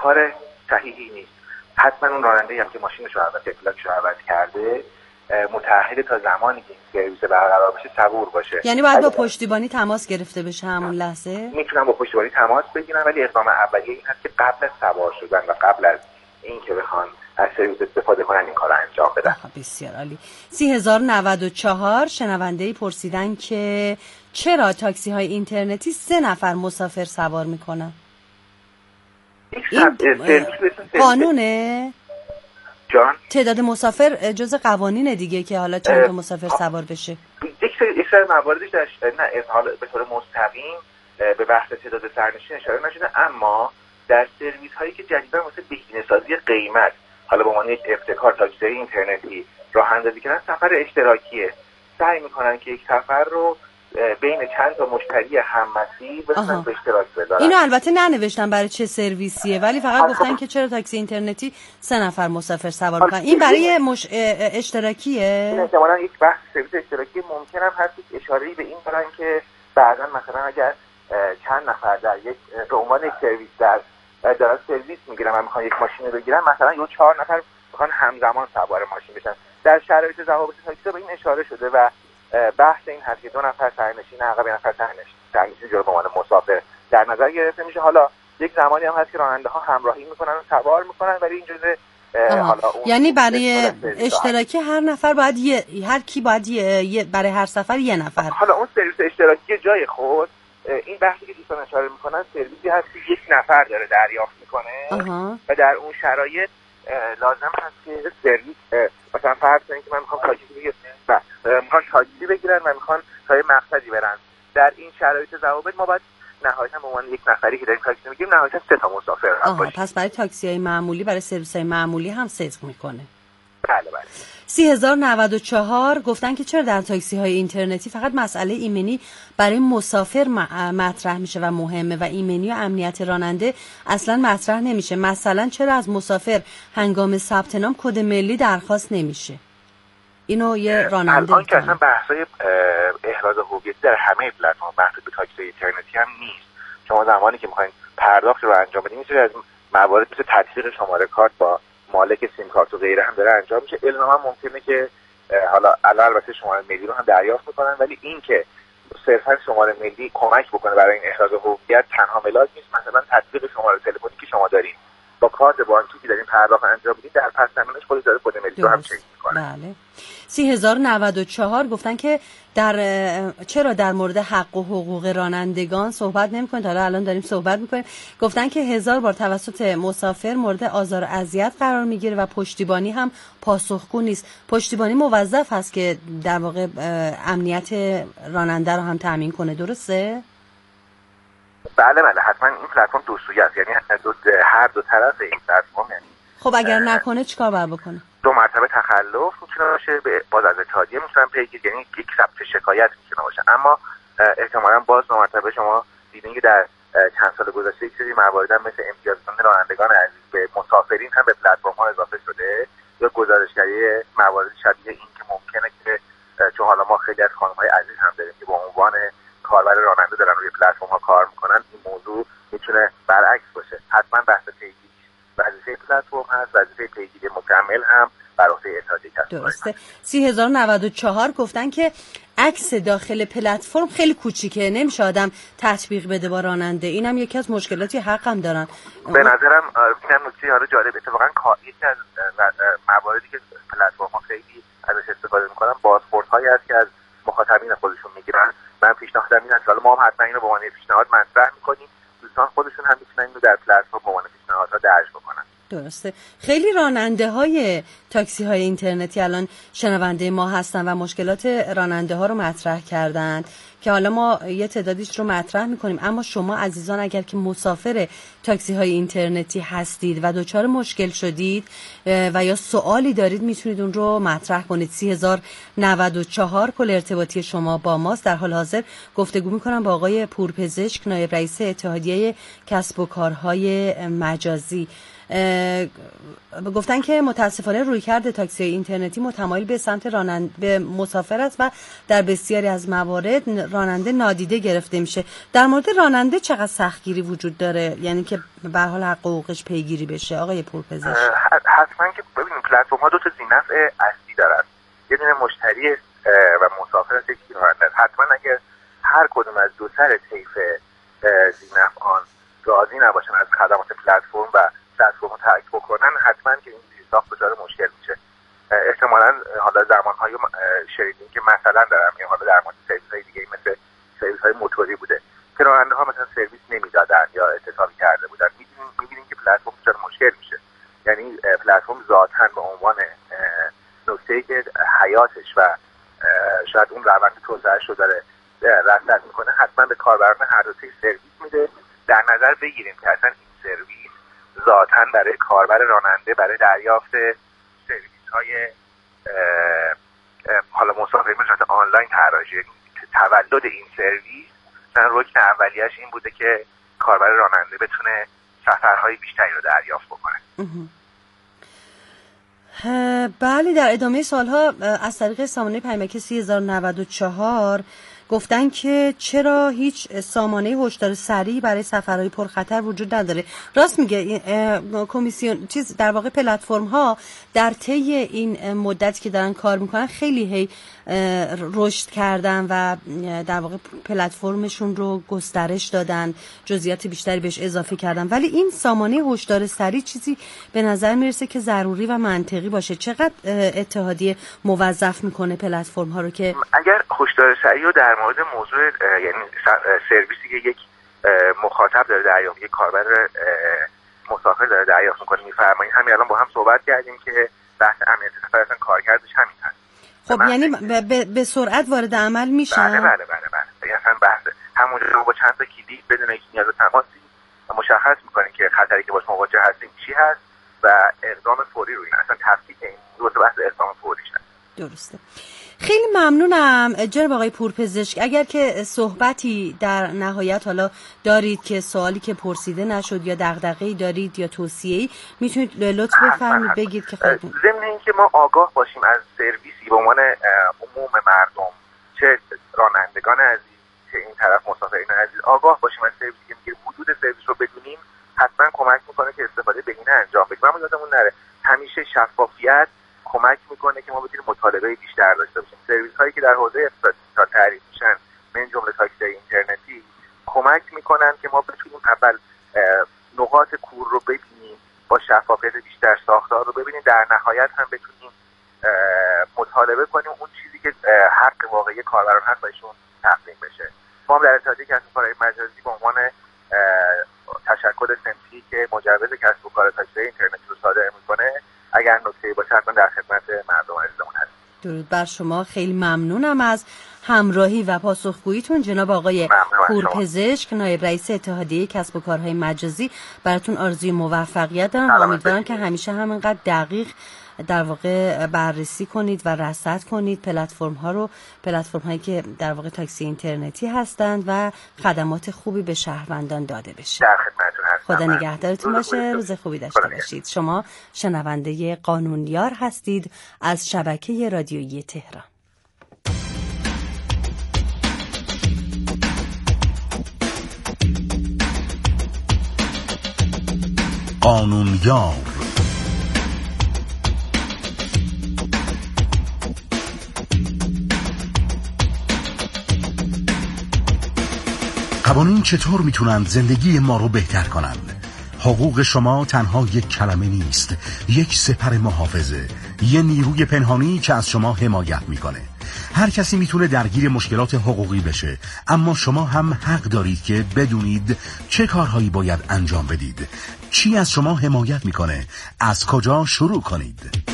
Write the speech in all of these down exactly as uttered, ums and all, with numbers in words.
کار صحیحی نیست. حتما اون راننده‌ای هم که ماشینش رو عوض پلاکش رو عوض کرده متأهل تا زمانی که این سرویس برقرار بشه صبور باشه. یعنی باید با پشتیبانی تماس گرفته بشه همون لحظه؟ میتونن با پشتیبانی تماس بگیرن، ولی اقدام اولیه این هست که قبل از سوار شدن و قبل از این که بخوان از سرویس استفاده کنن این کار رو انجام بدن. بسیار عالی. سی هزار و نود و چهار شنونده‌ای پرسیدن که چرا تاکسی های اینترنتی سه نفر مسافر سوار میکنن؟ این قانونه؟ جان؟ تعداد مسافر جز قوانین دیگه که حالا چند تا مسافر سوار بشه. یک سری مواردش در نه حالا به طور مستقیم به بحث تعداد سرنشین اشاره نشده، اما در سرویس هایی که جدیدا واسه بهینه‌سازی قیمت حالا به عنوان یک ابتکار تاکسی اینترنتی راه اندازی کردن، سفر اشتراکیه. سعی میکنن که یک سفر رو بین چند تا مشتری هم‌مسیر بتونن به اشتراک بذارن. اینو البته ننوشتن برای چه سرویسیه، ولی فقط گفتن که چرا تاکسی اینترنتی سه نفر مسافر سوار میکنن. این برای مش... اشتراکیه؟ این احتمالاً یک بحث سرویس اشتراکی ممکنه هم هست که اشاره‌ای به این دارن که بعداً مثلا اگر چند نفر در یک به عنوان یک سرویس در دارن سرویس میگیرن و میخوان یک ماشین رو بگیرن، مثلا یه چهار نفر میخوان همزمان سوار ماشین بشن. در شرایط ضوابط تاکسی به این اشاره شده و بحث این هست که دو نفر سرنشین عقب، یه نفر سرنشین سرنشین جلو به عنوان مسافر در نظر گرفته میشه. حالا یک زمانی هم هست که راننده ها همراهی میکنن و سوار میکنن، ولی این جزء حالا اون یعنی برای اشتراکی هر نفر باید یه هر کی باید یه برای هر سفر یه نفر. حالا اون سرویس اشتراکی جای خود، این بحثی که دوستان اشاره میکنن سرویسی هست که یک نفر داره دریافت میکنه و در اون شرایط لازم هست که سرویس مثلا فرض کنید که من میخوام تاکسی بگیرم و میخوان تاکسی بگیرن و میخوان تا یه مقصدی برن. در این شرایط ضوابط ما باید نهایتا به عنوان یک نفری که داریم تاکسی میگیریم نهایتا سه تا مسافر هم باشیم. پس برای تاکسی‌های معمولی، برای سرویس‌های معمولی هم صدق میکنه. بله بله. سی هزار و نود و چهار گفتن که چرا در تاکسی‌های اینترنتی فقط مسئله ایمنی برای مسافر مطرح میشه و مهمه و ایمنی و امنیت راننده اصلا مطرح نمیشه. مثلا چرا از مسافر هنگام ثبت نام کد ملی درخواست نمیشه؟ اینو یه راننده الان که اصلا بحثای احراز هویتی در همه پلتفرم محدود به تاکسی اینترنتی هم نیست. شما زمانی که میخواین پرداخت رو انجام بدین میشه از موارد مثل تطبیق شماره کارت با مالک سیم کارت و غیره هم داره انجام میشه. الزاما ممکنه که حالا البته شماره ملی رو هم دریافت میکنن، ولی این که صرفا شماره ملی کمک بکنه برای این احراز هویت تنها ملاک نیست. مثلا تطبیق شماره تلفنی که شما دارین با کارت بانکی که دارین پرداخت انجام بدین در پس زمینش خودش داره کد ملی رو هم چک میکنه. بله. سی هزار و نود و چهار گفتن که در چرا در مورد حق و حقوق رانندگان صحبت نمی‌کنید؟ حالا الان داریم صحبت می‌کنیم. گفتن که هزار بار توسط مسافر مورد آزار و اذیت قرار میگیره و پشتیبانی هم پاسخگو نیست. پشتیبانی موظف هست که در واقع امنیت راننده رو هم تامین کنه، درسته؟ بله بله، حتما این پلتفرم دو سویه است، یعنی دو هر دو طرف این پلتفرم. یعنی خب اگر نکنه چیکار باید بکنه؟ دو مرتبه تخلف میتونه باشه، به باز از اتحادیه میتونن پیگیری، یعنی یک ثبت شکایت میتونه باشه. اما احتمالاً باز دو مرتبه شما دیدین که در چند سال گذشته یک سری موارد مثل امتیازات رانندگان عزیز به مسافرین هم به پلتفرم ها اضافه شده، یا گزارشگری موارد شبیه این که ممکنه که چون حالا ما خیلی از خانم‌های عزیز هم داریم که به عنوان کاربر راننده دارن روی پلتفرم ها کار میکنن، این موضوع میتونه برعکس باشه. حتما بحث پیگیری وظیفه پلتفرم هست، وظیفه پیگیری مکمل هم بر عهده اتحادیه هست. درسته. سی هزار و نود و چهار گفتن که عکس داخل پلتفرم خیلی کوچیکه، نمیشه آدم تطبیق بده با راننده. اینم یکی از مشکلاتی حق هم دارن. به نظرم اینم نکته حالا جالب، اتفاقا یکی از مواردی که پلتفرم ها خیلی ازش استفاده میکنن بازخوردهایی هست که از مخاطبین خودشون میگیرن. من پیشنهادم اینه که حالا ما هم حتما اینو به عنوان پیشنهاد مطرح میکنیم، دوستان خودشون هم میتونن اینو در پلتفرم به عنوان پیشنهادها درج بکنن. درسته. خیلی راننده های تاکسی های اینترنتی الان شنونده ما هستن و مشکلات راننده ها رو مطرح کردن که حالا ما یه تعدادیش رو مطرح میکنیم. اما شما عزیزان اگر که مسافر تاکسی های اینترنتی هستید و دچار مشکل شدید و یا سوالی دارید میتونید اون رو مطرح کنید. سی هزار و نود و چهار پل ارتباطی شما با ماست. در حال حاضر گفتگو میکنم با آقای پورپزشک، نایب رئیس اتحادیه کسب و کارهای مجازی. گفتن که متاسفانه رویکرد تاکسی اینترنتی متمایل به سمت راننده به مسافر است و در بسیاری از موارد راننده نادیده گرفته میشه. در مورد راننده چقدر سختگیری وجود داره، یعنی که به هر حال حق حقوقش پیگیری بشه آقای پورپزشک؟ حتما که ببینید پلتفرم‌ها دو تا ذینفع اصلی دارن، یه دونه مشتری و مسافر است، یکی راننده. حتما اگه هر کدوم از دو سر طیف ذینفعان راضی نباشن از خدمات پلتفرم و پلتفرمو ترک بکنن، حتما که این زیرساخت دچار مشکل میشه. احتمالاً حالا زمان‌های شنیدیم که مثلا دارم یا حالا در مورد سرویس‌های دیگه مثل سرویس‌های موتوری بوده که راننده‌ها مثلا سرویس نمیدادن یا اتصالی کرده بودن. می‌بینیم می‌بینیم که پلتفرم دچار مشکل میشه. یعنی پلتفرم ذاتاً به عنوان نکته‌ای که حیاتش و شاید اون روند توسعه‌اش رو داره رصد میکنه، حتما به کاربران هر دو سرویس میده. در نظر بگیریم که اصلا این سرویس ذاتاً برای کاربر راننده برای دریافت سرویس های حالا مسافری به صورت آنلاین طراحی شده. تولد این سرویس مثلا رکن اولیه‌اش این بوده که کاربر راننده بتونه سفرهای بیشتری رو دریافت بکنه. بله، در ادامه سالها از طریق سامانه پیامک سه هزار و نود و چهار گفتن که چرا هیچ سامانه هشدار سریع برای سفرهای پرخطر وجود نداره. راست میگه کمیسیون چیز در واقع پلتفرم ها در طی این مدتی که دارن کار میکنن خیلی هی رشد کردن و در واقع پلتفرمشون رو گسترش دادن، جزئیات بیشتری بهش اضافه کردن، ولی این سامانه هشدار سریع چیزی به نظر میرسه که ضروری و منطقی باشه. چقدر اتحادیه موظف میکنه پلتفرم ها رو که اگر هشدار سریع رو در مورد موضوع یعنی سرویسی که یک مخاطب داره دریافت، یک کاربر مسافر داره دریافت میکنه میفرمایید، همین الان با هم صحبت کردیم که بحث امنیت سفر اصلا کارکردش همین هست. خب یعنی به, به سرعت وارد عمل میشن؟ بله بله بله بله. اصلا بحث همونجا با چند تا کلید بدون هیچ نیاز به تماسی مشخص میکنه که خطری که باش مواجه هستیم چی هست و اقدام فوری روی این اصلا تفکیک این دو تا بحث اقدام فوری شد. درسته. خیلی ممنونم جناب آقای پورپزشک. اگر که صحبتی در نهایت حالا دارید که سوالی که پرسیده نشد یا دغدغه‌ای دارید یا توصیه‌ای میتونید لطف بفرمایید بگید که خودتون. ضمن اینکه ما آگاه باشیم از سرویسی به عنوان عموم مردم، چه رانندگان عزیز چه این طرف مسافرین عزیز، آگاه باشیم از سرویسی که میگه حدود سرویس رو بدونیم، حتما کمک میکنه که استفاده بهینه انجام بدیم. ما یادمون نره همیشه شفافیت کمک میکنه که ما بتونیم مطالبه بیشتر داشته باشیم. سرویس هایی که در حوزه اقتصاد تعریف میشن من جمله تاکسی اینترنتی کمک میکنن که ما بتونیم اول نقاط کور رو ببینیم، با شفافیت بیشتر ساختار رو ببینیم، در نهایت هم بتونیم مطالبه کنیم اون چیزی که حق واقعی کاربران هست بهشون تقدیم بشه. ما هم در اتحادیه کسب و کارهای مجازی به عنوان تشکل صنفی که مجوز کسب و کار تاکسی اینترنتی رو صادر میکنه، اگر نکته‌ای باشه حتما در خدمت مردم عزیزمون هستیم. درود بر شما. خیلی ممنونم از همراهی و پاسخگوییتون جناب آقای پورپزشک، نایب رئیس اتحادیه کسب و کارهای مجازی. براتون آرزوی موفقیت دارم. امیدوارم که همیشه همینقدر دقیق در واقع بررسی کنید و رصد کنید پلتفرم ها رو، پلتفرم هایی که در واقع تاکسی اینترنتی هستند و خدمات خوبی به شهروندان داده بشه. در خدمتتون هستم. خدا نگهدارتون باشه. روز خوبی داشته باشید. شما شنونده قانونیار هستید از شبکه رادیویی تهران. قانونیار قوانین چطور میتونند زندگی ما رو بهتر کنند؟ حقوق شما تنها یک کلمه نیست، یک سپر محافظه، یه نیروی پنهانی که از شما حمایت میکنه. هر کسی میتونه درگیر مشکلات حقوقی بشه، اما شما هم حق دارید که بدونید چه کارهایی باید انجام بدید. چی از شما حمایت میکنه؟ از کجا شروع کنید؟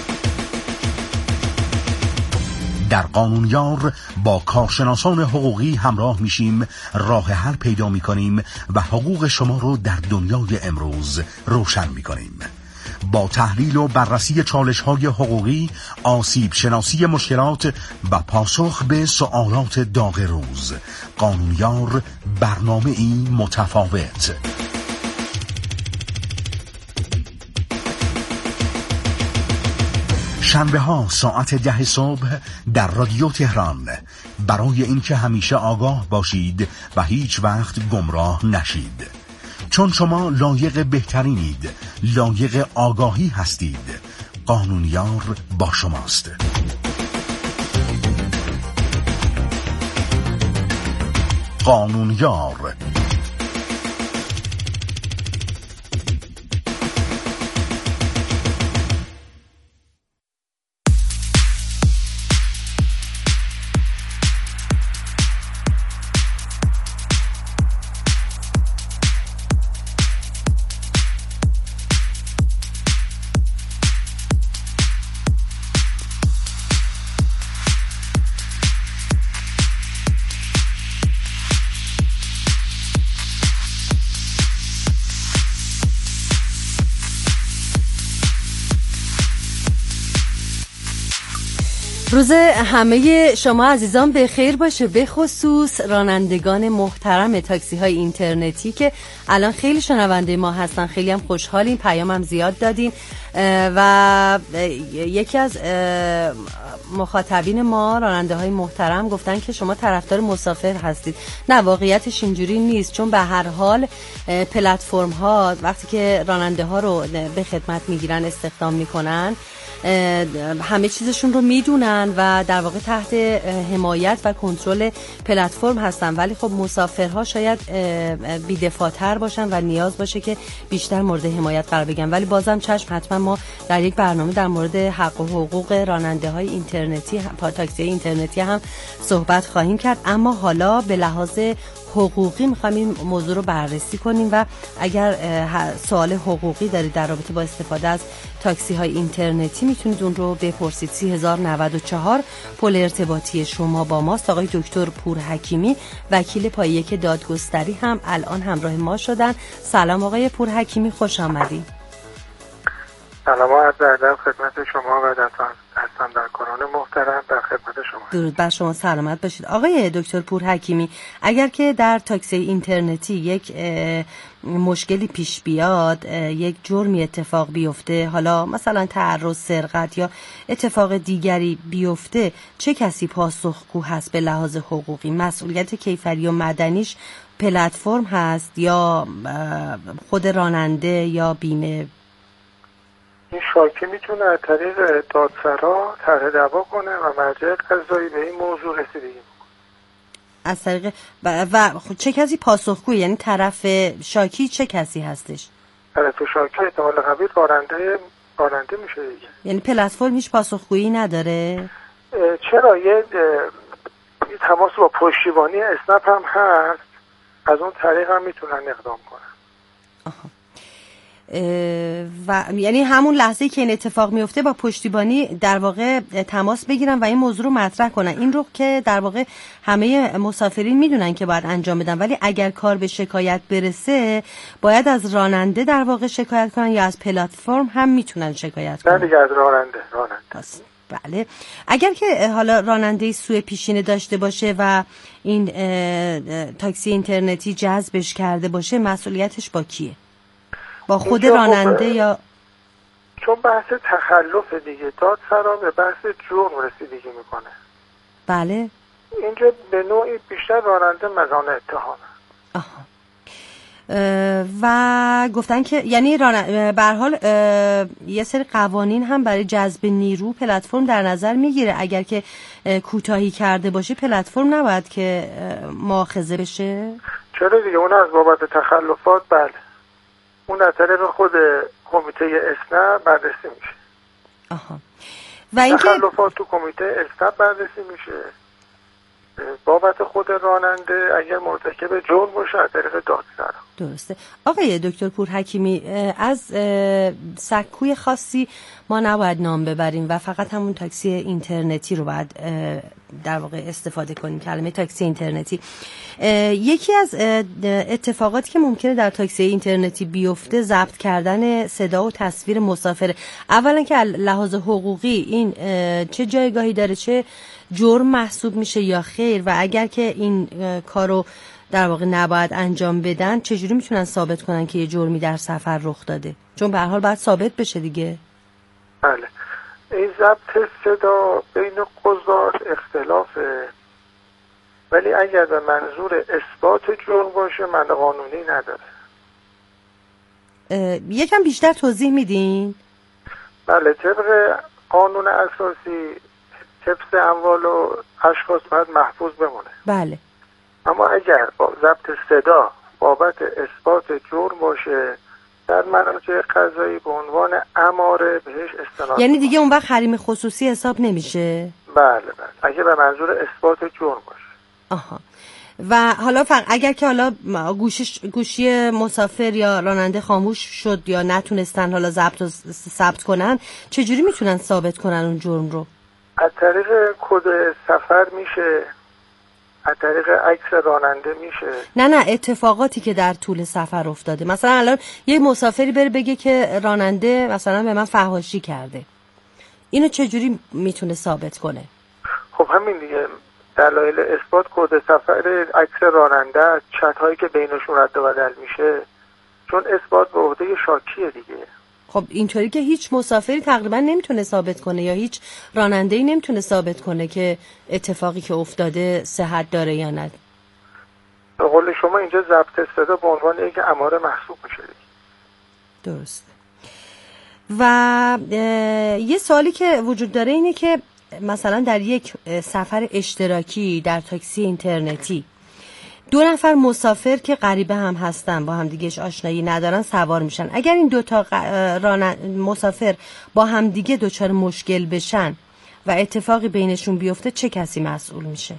در قانونیار با کارشناسان حقوقی همراه میشیم، راه حل پیدا میکنیم و حقوق شما رو در دنیای امروز روشن میکنیم. با تحلیل و بررسی چالش‌های حقوقی، آسیب شناسی مشکلات و پاسخ به سوالات داغ روز، قانونیار برنامه‌ای متفاوت. شنبه ها ساعت ده صبح در رادیو تهران. برای اینکه همیشه آگاه باشید و هیچ وقت گمراه نشید، چون شما لایق بهترینید، لایق آگاهی هستید. قانونیار با شماست. قانونیار. روز همه شما عزیزان به خیر باشه، به خصوص رانندگان محترم تاکسی های اینترنتی که الان خیلی شنونده ما هستن. خیلی هم خوشحالیم، پیام هم زیاد دادین و یکی از مخاطبین ما، راننده های محترم، گفتن که شما طرفدار مسافر هستید. نه، واقعیتش اینجوری نیست، چون به هر حال پلتفرم ها وقتی که راننده ها رو به خدمت میگیرن، استخدام میکنن، همه چیزشون رو میدونن و در واقع تحت حمایت و کنترل پلتفرم هستن. ولی خب مسافرها شاید بی‌دفاع‌تر باشن و نیاز باشه که بیشتر مورد حمایت قرار بگیرن. ولی بازم چشم، حتما ما در یک برنامه در مورد حق و حقوق راننده های اینترنتی، تاکسی اینترنتی هم صحبت خواهیم کرد. اما حالا به لحاظ حقوقی میخوایم این موضوع رو بررسی کنیم و اگر سوال حقوقی دارید در رابطه با استفاده از تاکسی های اینترنتی میتونید اون رو بپرسید. سی هزار و نود و چهار پل ارتباطی شما با ماست. آقای دکتر پور حکیمی، وکیل پایه دادگستری، هم الان همراه ما شدن. سلام آقای پور حکیمی، خوش آمدید. سلام و عرض ادب خدمت شما و در هستم در کانال محترم در خدمت شما. درود بر شما، سلامت باشید. آقای دکتر پور حکیمی، اگر که در تاکسی اینترنتی یک مشکلی پیش بیاد، یک جرمی اتفاق بیفته، حالا مثلا تعرض، سرقت یا اتفاق دیگری بیفته، چه کسی پاسخگو هست به لحاظ حقوقی؟ مسئولیت کیفری و مدنیش پلتفرم هست یا خود راننده یا بیمه؟ این شاکی میتونه از طریق دادسرا طرح دعوا کنه و مرجع قضایی به این موضوع رسیدگی میکنه. از طریق و, و چه کسی پاسخگوی؟ یعنی طرف شاکی چه کسی هستش؟ طرف شاکی احتمال قوی راننده راننده میشه دیگه. یعنی پلتفرم هیچ پاسخگویی نداره؟ چرا یه تماس با پشتیبانی اسنپ هم هست، از اون طریق هم میتونن اقدام کنن. آها. و یعنی همون لحظه که این اتفاق میفته با پشتیبانی در واقع تماس بگیرن و این موضوع رو مطرح کنن. این رو که در واقع همه مسافرین میدونن که باید انجام بدن، ولی اگر کار به شکایت برسه باید از راننده در واقع شکایت کنن یا از پلتفرم هم میتونن شکایت کنن؟ نه دیگه، از راننده. راننده بله. اگر که حالا راننده سوء پیشینه داشته باشه و این تاکسی اینترنتی جذبش کرده باشه، مسئولیتش با کیه؟ با خود راننده یا چون بحث تخلف دیگه، دادسرا به بحث جرم رسیدگی میکنه. بله. اینجا به نوعی بیشتر راننده مزان اتهامه. آها. و گفتن که یعنی به هر حال یه سری قوانین هم برای جذب نیرو پلتفرم در نظر میگیره. اگر که کوتاهی کرده باشه پلتفرم نباید که مؤاخذه بشه؟ چرا دیگه، اون از بابت تخلفات بله، اون از طریق خود کمیته اسنپ بررسی میشه. آها. و اینکه تخلفات تو کمیته اسنپ بررسی میشه. بابت خود راننده اگر مرتکب جرم باشه از طریق دادسرا. درسته. آقای دکتر پور حکیمی، از سکوی خاصی ما نباید نام ببریم و فقط همون تاکسی اینترنتی رو باید در واقع استفاده کنیم، کلمه تاکسی اینترنتی. یکی از اتفاقاتی که ممکنه در تاکسی اینترنتی بیفته ضبط کردن صدا و تصویر مسافر. اولا که لحاظ حقوقی این چه جایگاهی داره، چه جرم محسوب میشه یا خیر؟ و اگر که این کارو در واقع نباید انجام بدن، چجوری میتونن ثابت کنن که یه جرمی در سفر رخ داده؟ چون به هر حال باید ثابت بشه دیگه. بله. این ضبط صدا بین قضات اختلافه، ولی اگر به منظور اثبات جرم باشه معنی قانونی نداره. یکم بیشتر توضیح میدین؟ بله، طبق قانون اساسی حفظ اموال و اشخاص باید محفوظ بمونه. بله. اما اگر با ضبط صدا بابت اثبات جرم باشه در مراجع قضایی به عنوان اماره بهش استناد. یعنی دیگه اون وقت حریم خصوصی حساب نمیشه؟ بله بله، اگه به منظور اثبات جرم باشه. آها. و حالا فقط اگر که حالا گوشش گوشی مسافر یا راننده خاموش شد یا نتونستن حالا ضبط و ثبت کنن، چجوری میتونن ثابت کنن اون جرم رو؟ از طریق کد سفر میشه، از طریق عکس راننده میشه. نه نه، اتفاقاتی که در طول سفر افتاده. مثلا الان یه مسافری بره بگه که راننده مثلا به من فحاشی کرده، اینو چجوری میتونه ثابت کنه؟ خب همین دیگه، دلایل اثبات کد سفر، عکس راننده، چت هایی که بینشون رد و بدل میشه، چون اثبات به عهده شاکیه دیگه. خب اینطوری که هیچ مسافری تقریبا نمیتونه ثابت کنه یا هیچ راننده‌ای نمیتونه ثابت کنه که اتفاقی که افتاده صحت داره یا نه. به قول شما اینجا ضبط صدا به عنوان یک اماره محسوب میشه. درسته. و یه سوالی که وجود داره اینه که مثلا در یک سفر اشتراکی در تاکسی اینترنتی دو نفر مسافر که غریبه هم هستن، با هم دیگه آشنایی ندارن، سوار میشن. اگر این دو تا مسافر با هم دیگه دچار مشکل بشن و اتفاقی بینشون بیفته، چه کسی مسئول میشه؟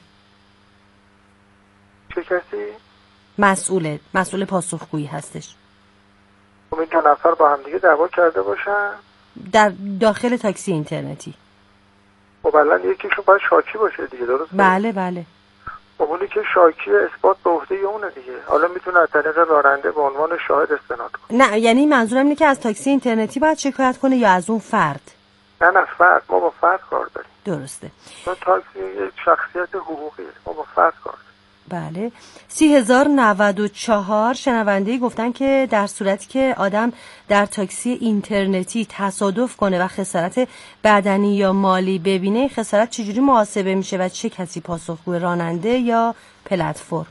چه کسی؟ مسئوله، مسئول پاسخگویی هستش. خب این دو نفر با هم دیگه دعوا کرده باشن در داخل تاکسی اینترنتی. خب الان یکیشون باید شاکی باشه دیگه، درسته؟ بله بله. اونی که شاکی اثبات به عهده اونه دیگه. حالا میتونه از طریق راننده به عنوان شاهد استناد کنه. نه یعنی منظورم اینه که از تاکسی اینترنتی باید شکایت کنه یا از اون فرد؟ نه نه، فرد. ما با فرد کار داریم. درسته. چون تاکسی یک شخصیت حقوقیه، ما با فرد کار داریم. بله. سی هزار نود و چهار شنونده‌ای گفتن که در صورتی که آدم در تاکسی اینترنتی تصادف کنه و خسارت بدنی یا مالی ببینه، خسارت چجوری محاسبه میشه و چه کسی پاسخگوی، راننده یا پلتفرم؟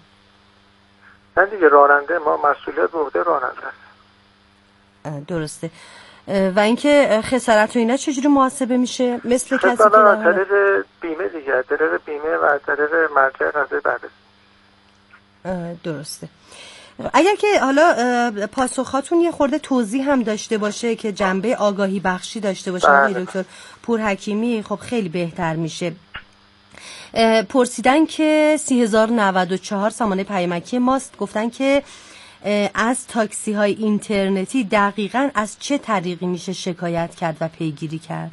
نه دیگه، راننده. ما مسئولیت به عهده راننده است. درسته. و اینکه خسارت و اینا چجوری محاسبه میشه؟ مثل کسی که از طریق بیمه دیگه، از طریق بیمه و از طریق مرجع قضایی بررسی. درسته. اگر که حالا پاسخاتون یه خورده توضیح هم داشته باشه که جنبه آگاهی بخشی داشته باشه، آقای دکتر پورحکیمی، خب خیلی بهتر میشه. پرسیدن که سی هزار نود و چهار سامانه پیامکی ماست، گفتن که از تاکسی های اینترنتی دقیقاً از چه طریقی میشه شکایت کرد و پیگیری کرد؟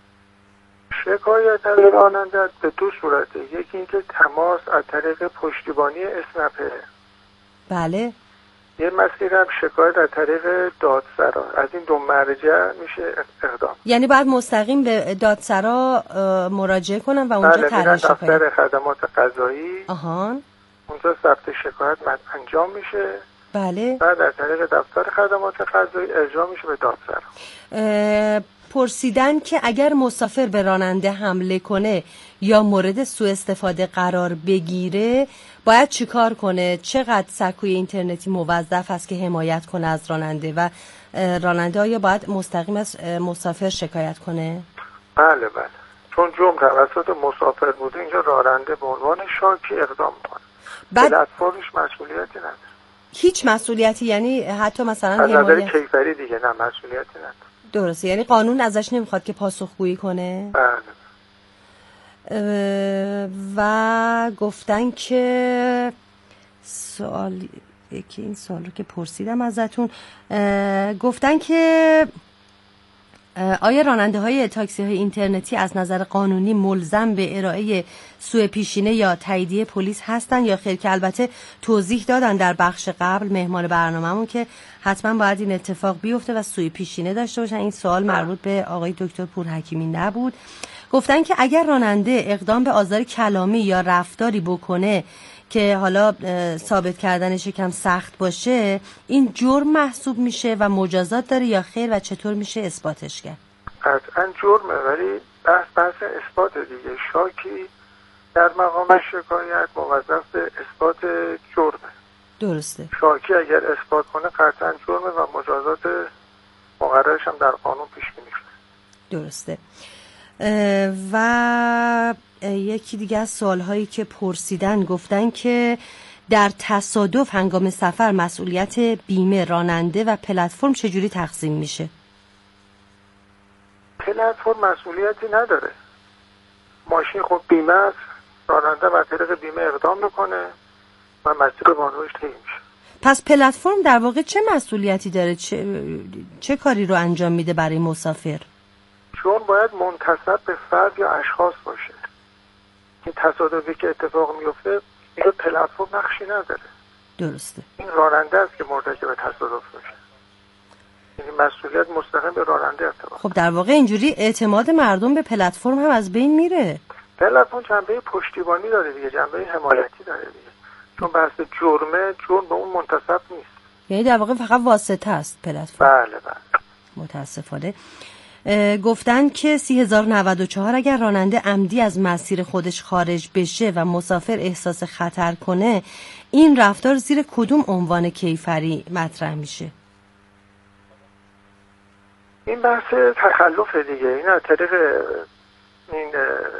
شکایت از راننده به دو صورته. یکی اینکه تماس از طریق پشتیبانی اسنپه. بله. یه مسیر هم شکایت از طریق دادسرا. از این دو مرجع میشه اقدام. یعنی باید مستقیم به دادسرا مراجعه کنم و اونجا بله، طرح شکایت. دفتر خدمات قضایی. آهان. اونجا ثبت شکایت انجام میشه. بله. بعد از طریق دفتر خدمات قضایی ارجاع میشه به دادسرا. پرسیدن که اگر مسافر به راننده حمله کنه یا مورد سوء استفاده قرار بگیره باید چیکار کنه؟ چقدر سکوی اینترنتی موظف است که حمایت کنه از راننده و راننده آیا باید مستقیم از مسافر شکایت کنه؟ بله بله، چون جرم توسط مسافر بوده، اینجا راننده به عنوان شاکی اقدام کنه. بعد پلتفرمش مسئولیتی نداره. هیچ مسئولیتی، یعنی حتی مثلا از نظر حمایت کیفری دیگه نه، مسئولیتی نداره. درسته، یعنی قانون ازش نمیخواد که پاسخگویی کنه. بله. و گفتن که سوال یکی این سوال رو که پرسیدم ازتون، گفتن که آیا راننده های تاکسی های اینترنتی از نظر قانونی ملزم به ارائه سوء پیشینه یا تاییدیه پلیس هستن یا خیر؟ که البته توضیح دادن در بخش قبل مهمان برنامه‌مون که حتما باید این اتفاق بیفته و سوء پیشینه داشته باشن. این سوال مربوط به آقای دکتر پورحکیمی نبود. گفتن که اگر راننده اقدام به آزار کلامی یا رفتاری بکنه که حالا ثابت کردنش کم سخت باشه، این جرم محسوب میشه و مجازات داره یا خیر و چطور میشه اثباتش کرد؟ قطعا جرمه، ولی بحث بحث اثبات دیگه. شاکی در مقام شکایت موظف به اثبات جرمه. درسته. شاکی اگر اثبات کنه قطعا جرمه و مجازات مقررش هم در قانون پیش بینی شده. درسته. و یکی دیگه از سوالهایی که پرسیدن گفتن که در تصادف هنگام سفر مسئولیت بیمه، راننده و پلتفرم چجوری تقسیم میشه؟ پلتفرم مسئولیتی نداره. ماشین خب بیمه است، راننده و طریق بیمه اقدام میکنه و مسیر قانونیش طی میشه. پس پلتفرم در واقع چه مسئولیتی داره؟ چه, چه کاری رو انجام میده برای مسافر؟ چون باید منتسب به فرد یا اشخاص باشه. این تصادفی که اتفاق میفته اینجا پلتفرم نقشی نداره. درسته. این راننده است که مرتکب تصادف میشه. یعنی مسئولیت مستقیم به راننده اتفاق. خب در واقع اینجوری اعتماد مردم به پلتفرم هم از بین میره. پلتفرم جنبه پشتیبانی داره دیگه، جنبه حمایتی داره دیگه. چون بحث جرمه، جرم به اون منتسب نیست. یعنی در واقع فقط واسطه است پلتفرم. بله بله. متاسفانه گفتن که سی هزار و نود و چهار اگر راننده عمدی از مسیر خودش خارج بشه و مسافر احساس خطر کنه، این رفتار زیر کدوم عنوان کیفری مطرح میشه؟ این بحث تخلف دیگه. این از طریق این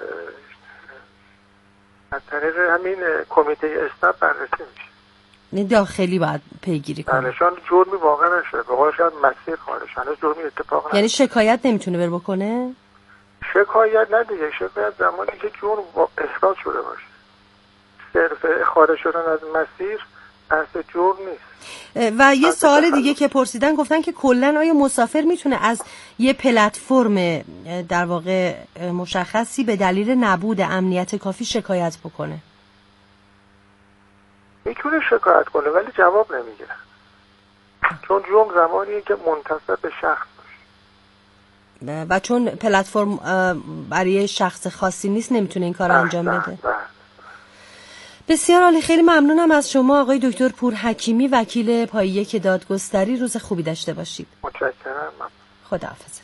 از طریق همین کمیته اسنپ بررسی میشه. این داخلی باید پیگیری کنه. بله، چون جرمی واقعا نشده، به قول شاید مسیر خارج، هنوز جرمی اتفاق نشده. یعنی شکایت نمیتونه بر بکنه؟ شکایت نه دیگه. شکایت زمانی که جرم اثبات شده باشه. صرف خارج شدن از مسیر اصل جرم نیست. و یه سوال دیگه که پرسیدن گفتن که کلن آیا مسافر میتونه از یه پلتفرم در واقع مشخصی به دلیل نبود امنیت کافی شکایت بکنه؟ میتونه شکایت کنه ولی جواب نمیگیره. چون جرم زمانیه که منتسب به شخص باشه و چون پلتفرم برای شخص خاصی نیست نمیتونه این کار انجام بده. بسیار عالی، خیلی ممنونم از شما آقای دکتر پورحکیمی، وکیل پایه که دادگستری. روز خوبی داشته باشید. متشکرم. خداحافظتون.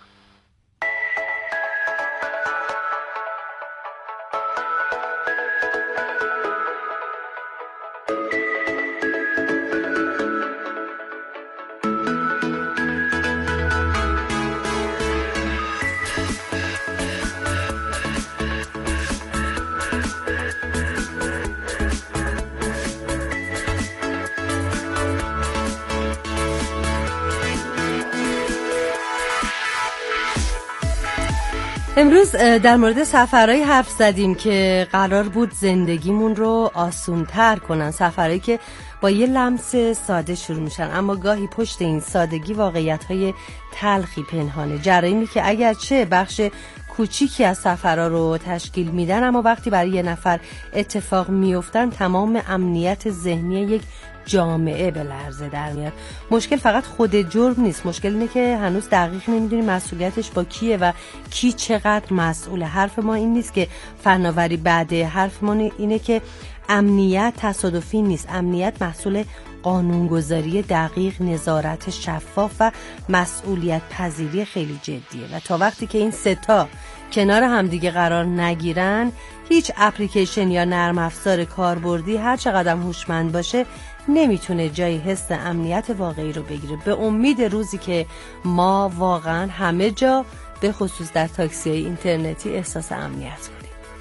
امروز در مورد سفرهایی حرف زدیم که قرار بود زندگیمون رو آسون‌تر کنن، سفرهایی که با یه لمس ساده شروع میشن اما گاهی پشت این سادگی واقعیت‌های تلخی پنهانه، جرایمی که اگرچه بخش کوچیکی از سفرها رو تشکیل میدن اما وقتی برای یه نفر اتفاق میفتن تمام امنیت ذهنی یک جامعه به لرزه در میاد. مشکل فقط خود جرم نیست، مشکل اینه که هنوز دقیق نمیدونیم مسئولیتش با کیه و کی چقدر مسئوله. حرف ما این نیست که فناوری بعده، حرف ما اینه که امنیت تصادفی نیست، امنیت محصول قانونگذاری دقیق، نظارت شفاف و مسئولیت پذیری خیلی جدیه و تا وقتی که این سه تا کنار همدیگه قرار نگیرن هیچ اپلیکیشن یا نرم افزار کاربردی هر چقدر هوشمند باشه نمیتونه جای حس امنیت واقعی رو بگیره. به امید روزی که ما واقعا همه جا به خصوص در تاکسی‌های اینترنتی احساس امنیت کنیم.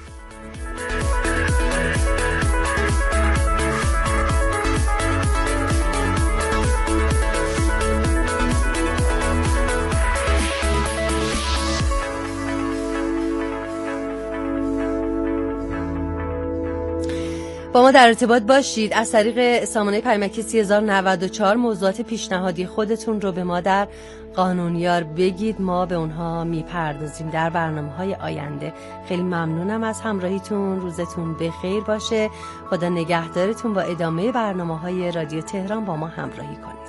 با ما در ارتباط باشید از طریق سامانه پیامکی سی هزار و نود و چهار. موضوعات پیشنهادی خودتون رو به ما در قانونیار بگید، ما به اونها میپردازیم در برنامه‌های آینده. خیلی ممنونم از همراهیتون، روزتون بخیر باشه، خدا نگهدارتون. با ادامه برنامه‌های رادیو تهران با ما همراهی کنید.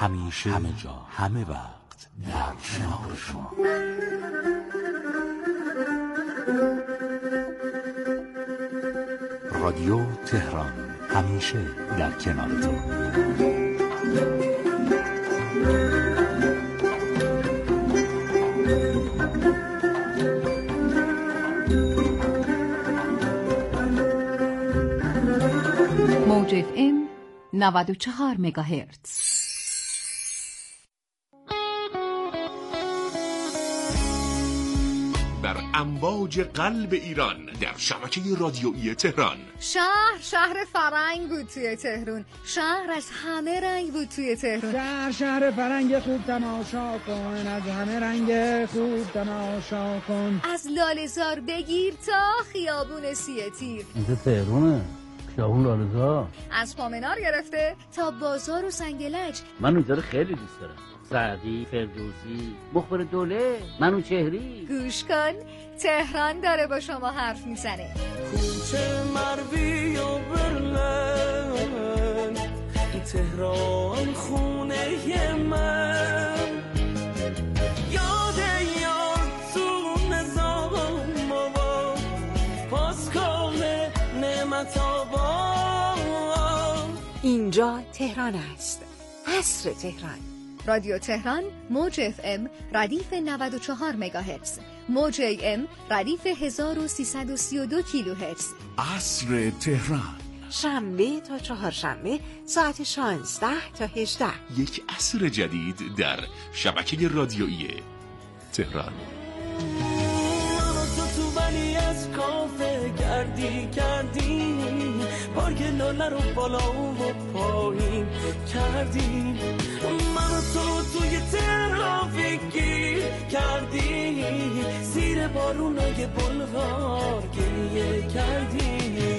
همیشه همه جا همه وقت در کنار شما. رادیو تهران، همیشه در کنارتون. موج اف ام نود و چهار مگاهرتز. در امواج قلب ایران، در شبکه رادیویی تهران. شهر شهر فرنگ بود توی تهران، شهر از همه رنگ بود توی تهران. شهر شهر فرنگ خوب تماشا کن، از همه رنگ خوب تماشا کن. از لاله‌زار بگیر تا خیابون سیه تیر. اینجا تهرونه، خیابون لاله‌زار. از پامنار گرفته تا بازار و سنگلج. من اونجا رو خیلی دوست دارم. سعدی، فردوسی، مخبر دوله، منوچهری. گوش کن، تهران داره با شما حرف میزنه. کوچه مروی و برلن، تهران خونه من. یاد یاد تو نظام آباد، پاسکال نعمت آباد. اینجا تهران است، عصر تهران. رادیو تهران، موج اف ام ردیف نود و چهار مگاهرتز، موج ای ام ردیف هزار و سیصد و سی و دو کیلوهرتز. عصر تهران، شنبه تا چهارشنبه ساعت شانزده تا هجده. یک عصر جدید در شبکه رادیویی تهران. منو تو تو ولی از کافه گردی کردی، پارک لاله رو بالا و پایین کردی. منو تو توی ترافیکی کردی، زیر بارونای بلغار گریه کردی.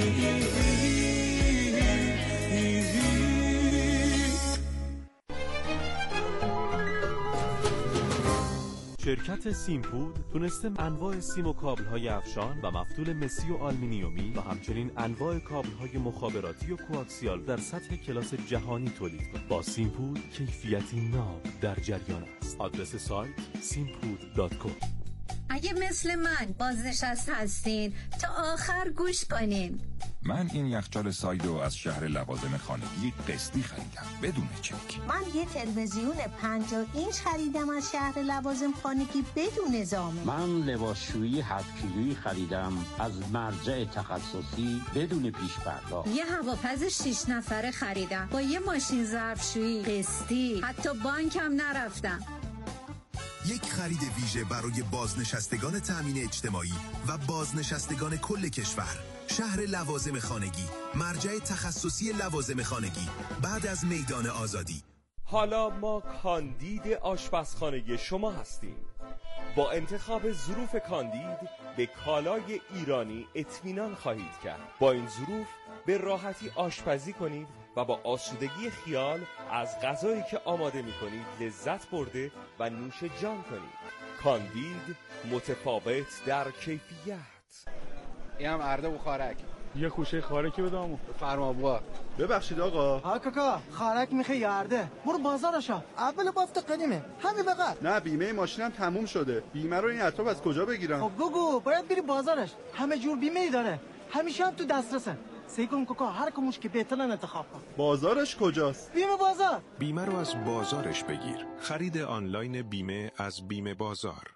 شرکت سیمپود تونسته انواع سیم و کابل‌های افشان و مفتول مسی و آلومینیومی و همچنین انواع کابل‌های مخابراتی و کوآکسیال در سطح کلاس جهانی تولید کنه. با سیمپود کیفیتی ناب در جریان است. آدرس سایت سیمپود دات کام. اگه مثل من بازنشسته هستین تا آخر گوش کنین. من این یخچال سایدو از شهر لوازم خانگی قسطی خریدم بدون چک. من یه تلویزیون پنجاه اینچ خریدم از شهر لوازم خانگی بدون زامن. من لباسشویی هفت کیلویی خریدم از مرجع تخصصی بدون پیش پرداخت. یه هواپز شش نفره خریدم با یه ماشین ظرفشویی قسطی، حتی بانکم نرفتم. یک خرید ویژه برای بازنشستگان تأمین اجتماعی و بازنشستگان کل کشور. شهر لوازم خانگی، مرجع تخصصی لوازم خانگی بعد از میدان آزادی. حالا ما کاندید آشپزخانگی شما هستیم. با انتخاب ظروف کاندید به کالای ایرانی اطمینان خواهید کرد. با این ظروف به راحتی آشپزی کنید و با آسودگی خیال از غذایی که آماده می کنید لذت برده و نوش جان کنید. کاندید، متفاوت در کیفیت. این هم ارده و خارک. یه خوشه خارکی بدامو. فرما بوا. ببخشید آقا. ها کاکا، خارک میخوای یا ارده؟ برو بازارشا. اول بافت قدیمه. همین فقط. نه بیمه ماشینم تموم شده. بیمه رو این اطراف از کجا بگیرم؟ خب بگو، باید بری بازارش. همه جور بیمه ای داره. همیشه هم تو دسترسه. سیکون کوکا هر کموش که بهترن انتخاب کن. بازارش کجاست؟ بیمه بازار. بیمه رو از بازارش بگیر. خرید آنلاین بیمه از بیمه بازار.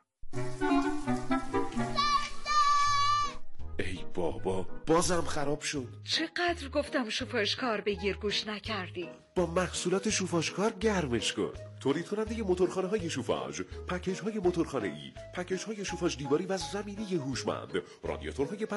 ای بابا، بازم خراب شد. چقدر گفتم شوفاژ کار بگیر گوش نکردی. با محصولات شوفاژ کار گرمش کن. تولید کننده موتورخانه های شوفاژ، پکیج های موتورخانه ای، پکیج های شوفاژ دیواری و زمینی هوشمند، رادیاتورهای